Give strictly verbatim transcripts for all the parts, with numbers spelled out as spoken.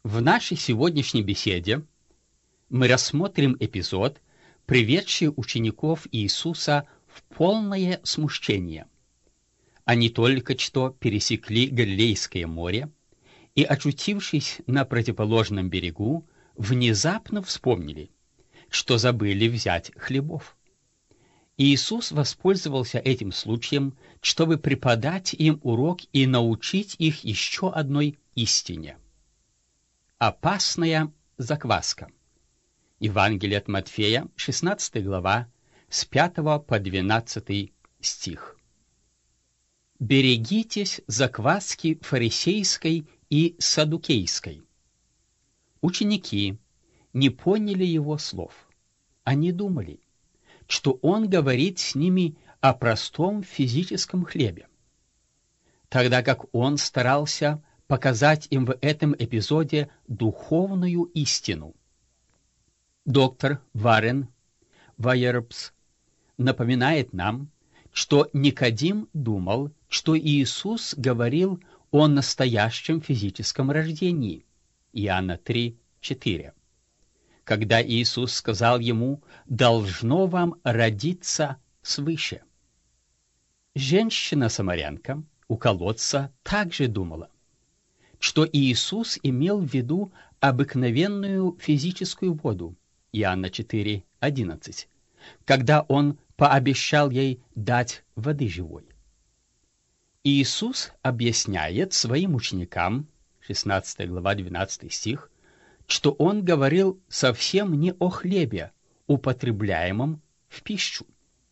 В нашей сегодняшней беседе мы рассмотрим эпизод, приведший учеников Иисуса в полное смущение. Они только что пересекли Галилейское море и, очутившись на противоположном берегу, внезапно вспомнили, что забыли взять хлебов. Иисус воспользовался этим случаем, чтобы преподать им урок и научить их еще одной истине. Опасная закваска. Евангелие от Матфея, шестнадцатая глава, с пятого по двенадцатый стих. «Берегитесь закваски фарисейской и саддукейской». Ученики не поняли его слов. Они думали, что он говорит с ними о простом физическом хлебе, тогда как он старался показать им в этом эпизоде духовную истину. Доктор Варен Вайербс напоминает нам, что Никодим думал, что Иисус говорил о настоящем физическом рождении. Иоанна три четыре. Когда Иисус сказал ему: «Должно вам родиться свыше». Женщина-самарянка у колодца также думала, что Иисус имел в виду обыкновенную физическую воду, Иоанна четыре одиннадцать, когда он пообещал ей дать воды живой. Иисус объясняет своим ученикам, шестнадцатая глава, двенадцатый стих, что он говорил совсем не о хлебе, употребляемом в пищу.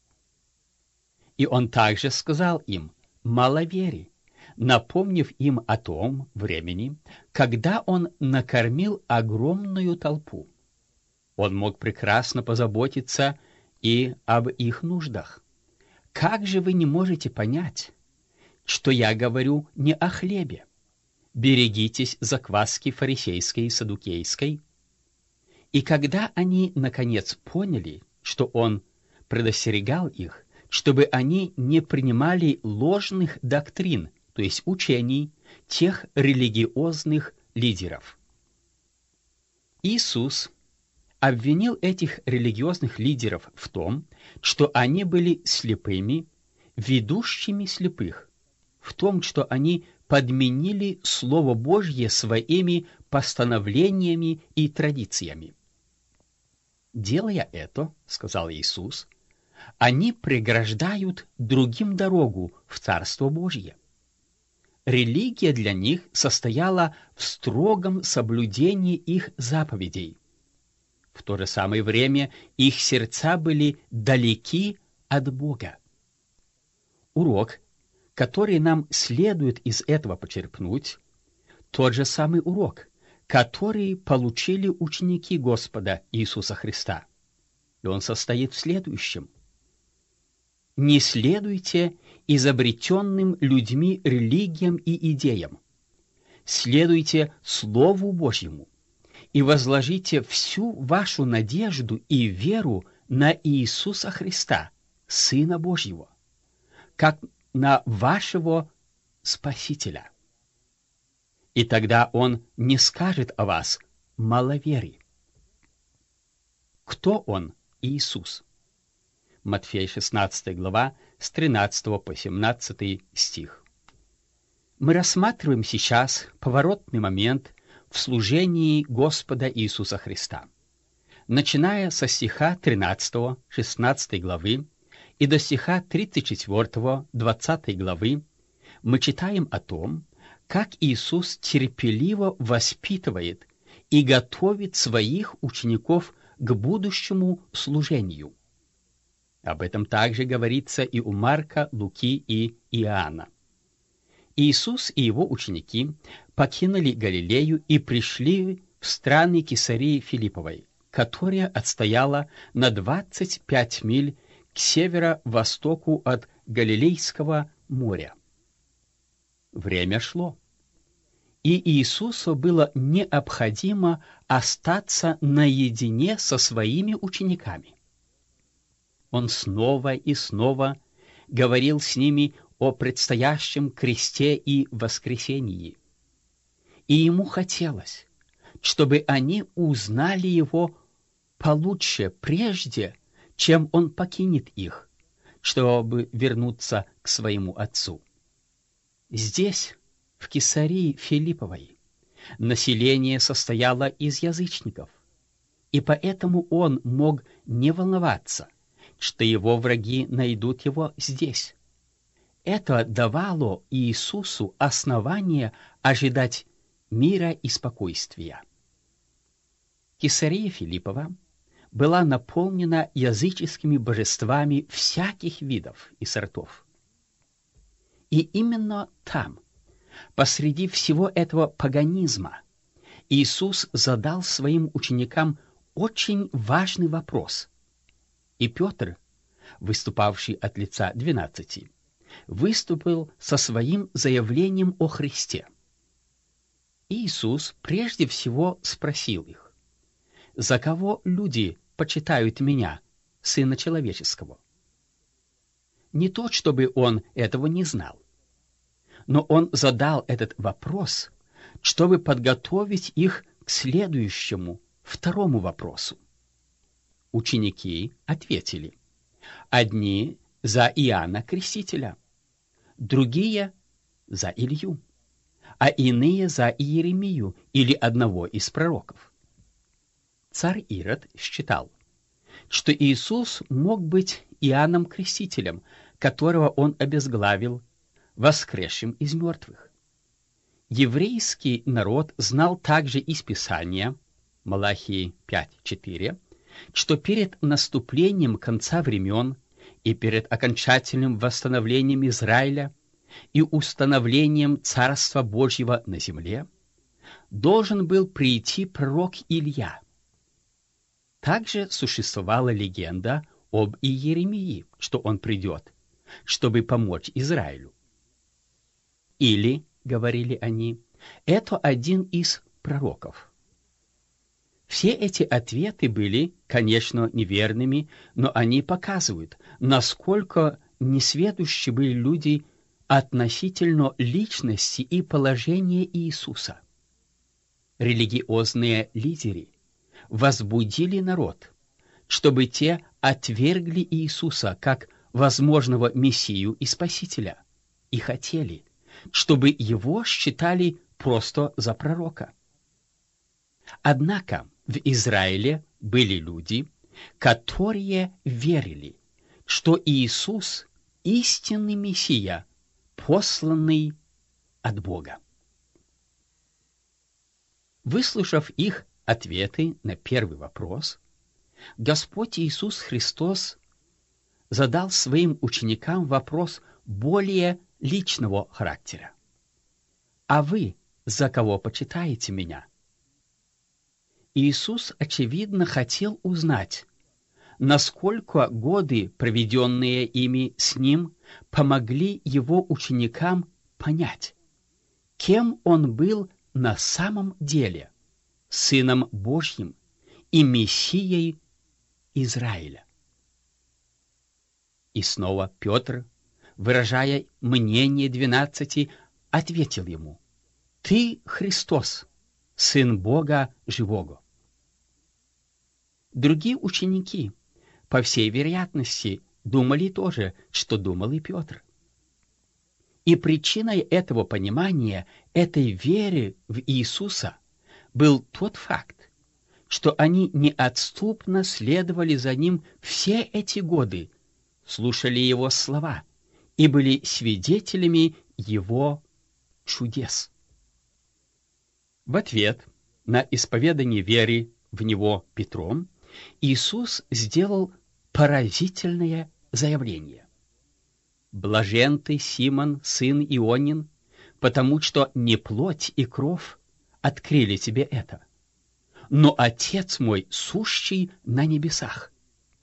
И он также сказал им: «Маловерие», напомнив им о том времени, когда он накормил огромную толпу. Он мог прекрасно позаботиться и об их нуждах. Как же вы не можете понять, что я говорю не о хлебе? Берегитесь закваски фарисейской и саддукейской. И когда они, наконец, поняли, что он предостерегал их, чтобы они не принимали ложных доктрин, то есть учений, тех религиозных лидеров. Иисус обвинил этих религиозных лидеров в том, что они были слепыми, ведущими слепых, в том, что они подменили Слово Божье своими постановлениями и традициями. Делая это, сказал Иисус, они преграждают другим дорогу в Царство Божье. Религия для них состояла в строгом соблюдении их заповедей. В то же самое время их сердца были далеки от Бога. Урок, который нам следует из этого почерпнуть, тот же самый урок, который получили ученики Господа Иисуса Христа. И он состоит в следующем. Не следуйте изобретенным людьми религиям и идеям. Следуйте Слову Божьему и возложите всю вашу надежду и веру на Иисуса Христа, Сына Божьего, как на вашего Спасителя. И тогда Он не скажет о вас маловерие. Кто Он, Иисус? Матфея шестнадцатая глава, с тринадцатого по семнадцатый стих. Мы рассматриваем сейчас поворотный момент в служении Господа Иисуса Христа. Начиная со стиха тринадцатого шестнадцатой главы и до стиха тридцать четвёртого двадцатой главы, мы читаем о том, как Иисус терпеливо воспитывает и готовит своих учеников к будущему служению. Об этом также говорится и у Марка, Луки и Иоанна. Иисус и его ученики покинули Галилею и пришли в страны Кесарии Филипповой, которая отстояла на двадцать пять миль к северо-востоку от Галилейского моря. Время шло, и Иисусу было необходимо остаться наедине со своими учениками. Он снова и снова говорил с ними о предстоящем кресте и воскресении. И ему хотелось, чтобы они узнали его получше прежде, чем он покинет их, чтобы вернуться к своему отцу. Здесь, в Кесарии Филипповой, население состояло из язычников, и поэтому он мог не волноваться, что его враги найдут его здесь. Это давало Иисусу основание ожидать мира и спокойствия. Кесария Филиппова была наполнена языческими божествами всяких видов и сортов. И именно там, посреди всего этого паганизма, Иисус задал своим ученикам очень важный вопрос. И Петр, выступавший от лица двенадцати, выступил со своим заявлением о Христе. Иисус прежде всего спросил их: «За кого люди почитают меня, Сына Человеческого?» Не то, чтобы он этого не знал, но он задал этот вопрос, чтобы подготовить их к следующему, второму вопросу. Ученики ответили: одни за Иоанна Крестителя, другие за Илью, а иные за Иеремию или одного из пророков. Царь Ирод считал, что Иисус мог быть Иоанном Крестителем, которого он обезглавил, воскресшим из мертвых. Еврейский народ знал также из Писания, Малахии пять четыре, что перед наступлением конца времен и перед окончательным восстановлением Израиля и установлением Царства Божьего на земле должен был прийти пророк Илья. Также существовала легенда об Иеремии, что он придет, чтобы помочь Израилю. Или, говорили они, это один из пророков. Все эти ответы были, конечно, неверными, но они показывают, насколько несведущи были люди относительно личности и положения Иисуса. Религиозные лидеры возбудили народ, чтобы те отвергли Иисуса как возможного Мессию и Спасителя, и хотели, чтобы его считали просто за пророка. Однако в Израиле были люди, которые верили, что Иисус — истинный Мессия, посланный от Бога. Выслушав их ответы на первый вопрос, Господь Иисус Христос задал своим ученикам вопрос более личного характера. «А вы за кого почитаете меня?» Иисус, очевидно, хотел узнать, насколько годы, проведенные ими с Ним, помогли Его ученикам понять, кем Он был на самом деле, Сыном Божьим и Мессией Израиля. И снова Петр, выражая мнение двенадцати, ответил ему: «Ты Христос, Сын Бога Живого». Другие ученики, по всей вероятности, думали то же, что думал и Петр. И причиной этого понимания, этой веры в Иисуса, был тот факт, что они неотступно следовали за Ним все эти годы, слушали Его слова и были свидетелями Его чудес. В ответ на исповедание веры в Него Петром Иисус сделал поразительное заявление: «Блажен ты, Симон, сын Ионин, потому что не плоть и кровь открыли тебе это, но Отец мой, сущий на небесах».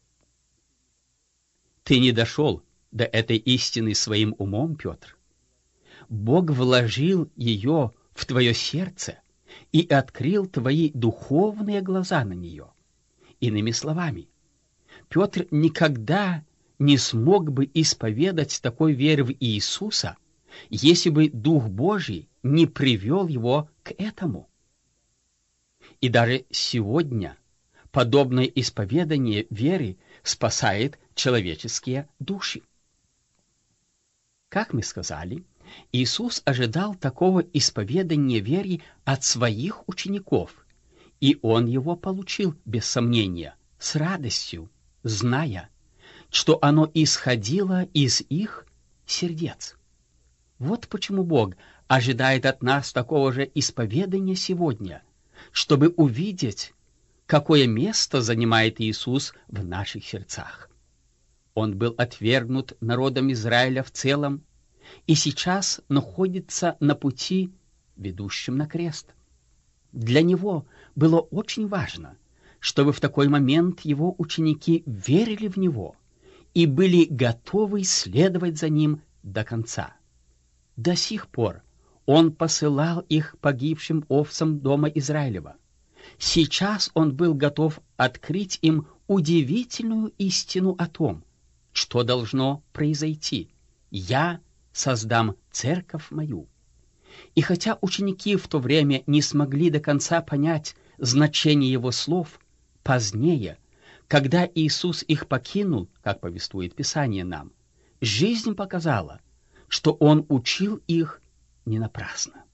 Ты не дошел до этой истины своим умом, Петр. Бог вложил ее в твое сердце и открыл твои духовные глаза на нее. Иными словами, Петр никогда не смог бы исповедать такой веры в Иисуса, если бы Дух Божий не привел его к этому. И даже сегодня подобное исповедание веры спасает человеческие души. Как мы сказали, Иисус ожидал такого исповедания веры от своих учеников, и Он его получил без сомнения, с радостью, зная, что оно исходило из их сердец. Вот почему Бог ожидает от нас такого же исповедания сегодня, чтобы увидеть, какое место занимает Иисус в наших сердцах. Он был отвергнут народом Израиля в целом и сейчас находится на пути, ведущем на крест. Для него было очень важно, чтобы в такой момент его ученики верили в него и были готовы следовать за ним до конца. До сих пор он посылал их погибшим овцам дома Израилева. Сейчас он был готов открыть им удивительную истину о том, что должно произойти. «Я создам церковь мою». И хотя ученики в то время не смогли до конца понять значение его слов, позднее, когда Иисус их покинул, как повествует Писание нам, жизнь показала, что Он учил их не напрасно.